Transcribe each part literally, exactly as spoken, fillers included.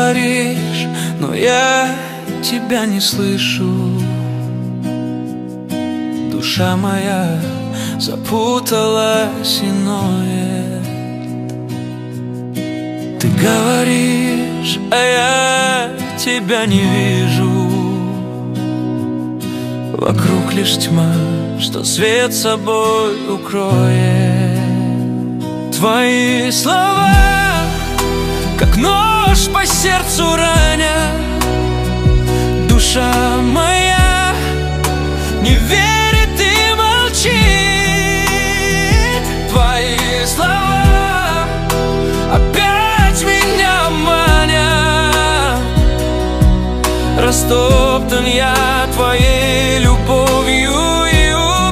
говоришь, но я тебя не слышу. Душа моя запуталась и ноет. Ты говоришь, а я тебя не вижу. Вокруг лишь тьма, что свет собой укроет. Твои слова, как нож по сердцу ранят. Душа моя не верит и молчит. Твои слова опять меня манят. Растоптан я твоей любовью и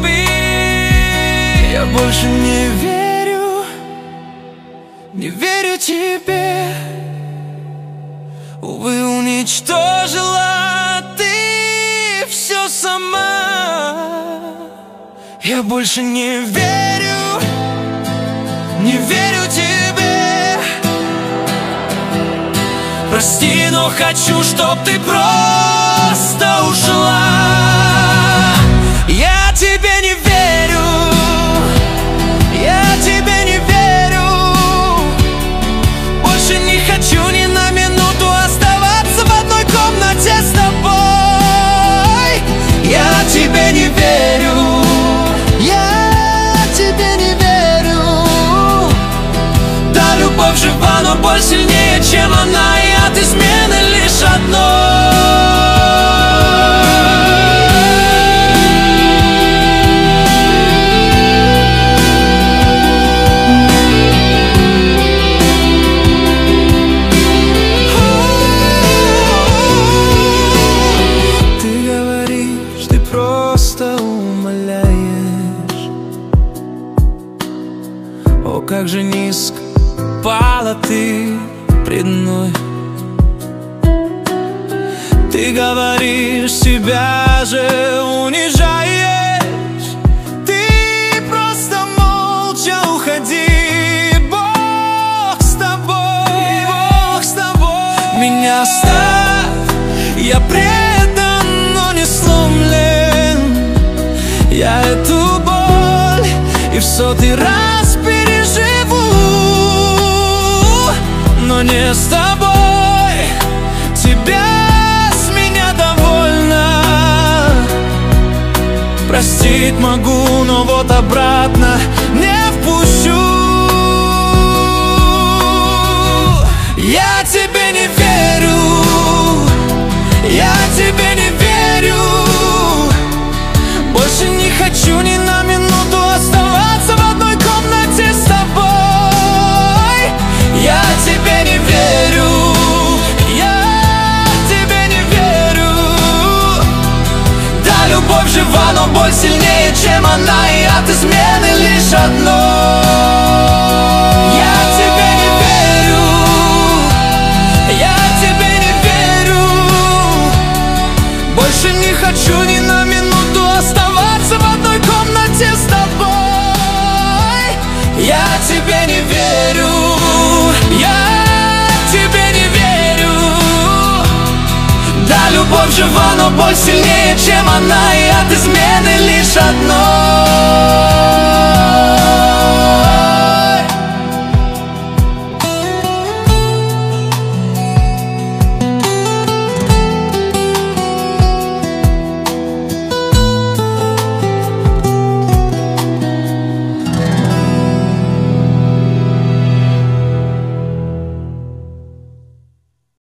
убит. Я больше не верю, не верю тебе. Увы, уничтожила ты все сама. Я больше не верю, не верю тебе. Прости, но хочу, чтоб ты просто ушла. Я тебе не верю, я тебе не верю. Больше не хочу ни на минуту оставаться в одной комнате с тобой. Я тебе не верю, я тебе не верю. Да, любовь жива, но боль сильнее, чем она, и от измены лишь одной. О, как же низко пала ты пред мной. Ты говоришь, себя же унижаешь. Ты просто молча уходи. Бог с тобой, Бог с тобой. Меня оставь, я предан, но не сломлен. Я эту боль и в сотый раз переживу, но не с тобой. Тебя с меня довольно. Простить могу, но вот обратно не впущу. Я тебе не верю, я тебе не верю. Больше не хочу ни на минуту оставаться в одной комнате с тобой. Я тебе не верю, я тебе не верю. Да, любовь жива, но боль сильнее, чем она, и от измены лишь одной. Я тебе не верю, я тебе не верю. Больше не хочу ни на минуту оставаться в одной комнате с тобой. Я тебе не верю, я тебе не верю. Да, любовь жива, но боль сильнее, чем она, и от измены лишь одной.